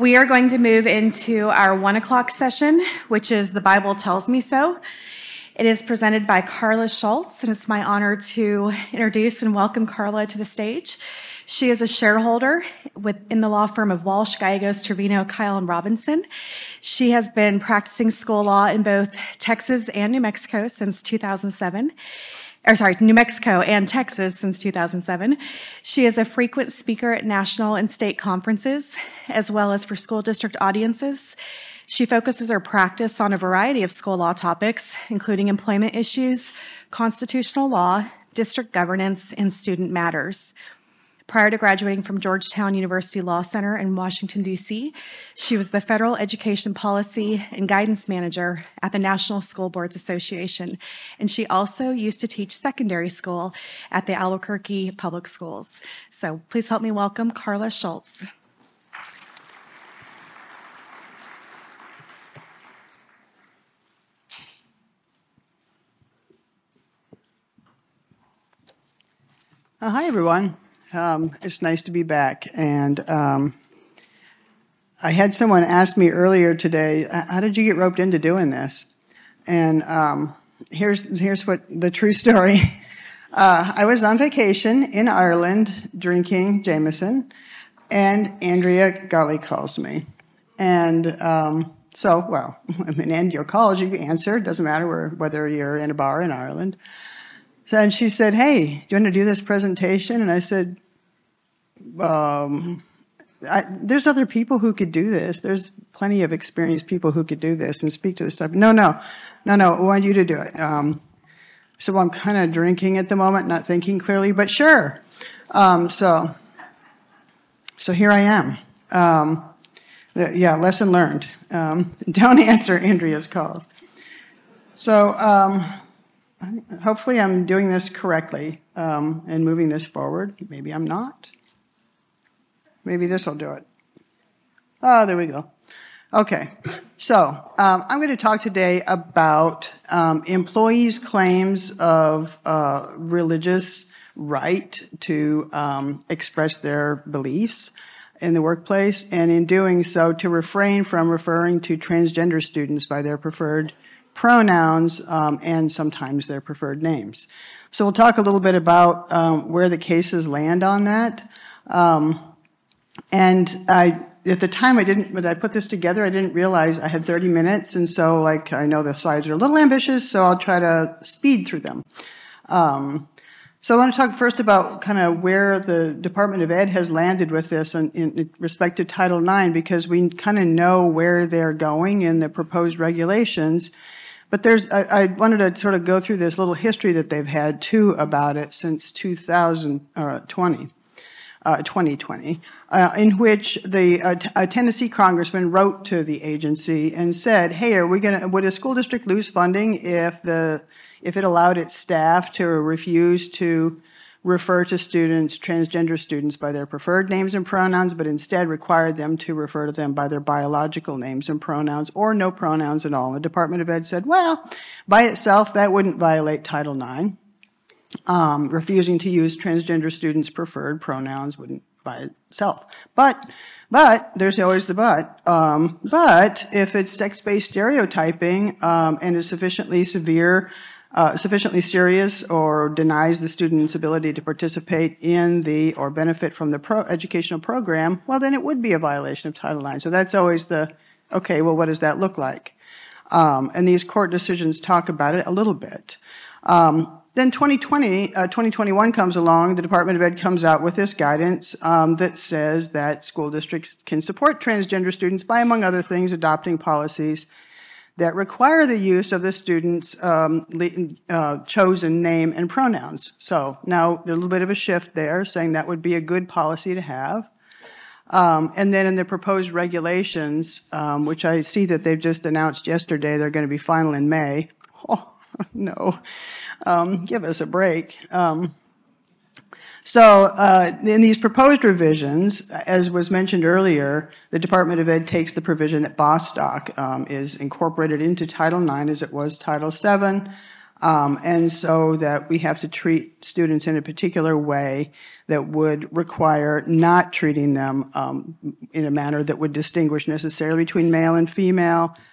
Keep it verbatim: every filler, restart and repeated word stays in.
We are going to move into our one o'clock session, which is The Bible Tells Me So. It is presented by Carla Schultz, and it's my honor to introduce and welcome Carla to the stage. She is a shareholder within the law firm of Walsh, Gallegos, Trevino, Kyle, and Robinson. She has been practicing school law in both Texas and New Mexico since two thousand seven. Or sorry, New Mexico and Texas since two thousand seven. She is a frequent speaker at national and state conferences, as well as for school district audiences. She focuses her practice on a variety of school law topics, including employment issues, constitutional law, district governance, and student matters. Prior to graduating from Georgetown University Law Center in Washington, D C, she was the Federal Education Policy and Guidance Manager at the National School Boards Association, and she also used to teach secondary school at the Albuquerque Public Schools. So please help me welcome Carla Schultz. Uh, hi, everyone. Um, it's nice to be back. And um, I had someone ask me earlier today, how did you get roped into doing this? And um, here's here's what the true story. Uh, I was on vacation in Ireland drinking Jameson, and Andrea Gully calls me. And um, so, well, I mean, and your calls, you answer. It doesn't matter where, whether you're in a bar in Ireland. So, and she said, hey, do you want to do this presentation? And I said, um, I, there's other people who could do this. There's plenty of experienced people who could do this and speak to this stuff. No, no, no, no, I want you to do it. Um, so I'm kind of drinking at the moment, not thinking clearly, but sure. Um, so, so here I am. Um, the, yeah, lesson learned. Um, don't answer Andrea's calls. So, um, hopefully I'm doing this correctly um, and moving this forward. Maybe I'm not. Maybe this will do it. Oh, there we go. Okay, so um, I'm going to talk today about um, employees' claims of uh, religious right to um, express their beliefs in the workplace, and in doing so to refrain from referring to transgender students by their preferred pronouns um, and sometimes their preferred names. So we'll talk a little bit about um, where the cases land on that. Um, and I, at the time I didn't, when I put this together, I didn't realize I had thirty minutes. And so like, I know the slides are a little ambitious, so I'll try to speed through them. Um, so I want to talk first about kind of where the Department of Ed has landed with this in, in respect to Title nine, because we kind of know where they're going in the proposed regulations. But there's, I, I wanted to sort of go through this little history that they've had too about it since two thousand twenty, uh, twenty twenty, uh, in which the uh, t- a Tennessee congressman wrote to the agency and said, "Hey, are we going to? Would a school district lose funding if the if it allowed its staff to refuse to refer to students, transgender students, by their preferred names and pronouns, but instead required them to refer to them by their biological names and pronouns, or no pronouns at all?" The Department of Ed said, well, by itself, that wouldn't violate Title nine. Um, refusing to use transgender students' preferred pronouns wouldn't by itself. But, but, there's always the but. Um, but if it's sex-based stereotyping um, and is sufficiently severe, Uh, sufficiently serious, or denies the student's ability to participate in the or benefit from the pro educational program, well, then it would be a violation of Title nine. So that's always the, okay, well, what does that look like? Um, and these court decisions talk about it a little bit. Um, then twenty twenty, uh, twenty twenty-one comes along. The Department of Ed comes out with this guidance um, that says that school districts can support transgender students by, among other things, adopting policies that require the use of the student's um, uh, chosen name and pronouns. So now there's a little bit of a shift there, saying that would be a good policy to have. Um, and then in the proposed regulations, um, which I see that they've just announced yesterday, they're going to be final in May. Oh, no. Um, give us a break. Um, So uh, in these proposed revisions, as was mentioned earlier, the Department of Ed takes the provision that Bostock um, is incorporated into Title nine as it was Title seven. Um, and so that we have to treat students in a particular way that would require not treating them um, in a manner that would distinguish necessarily between male and female,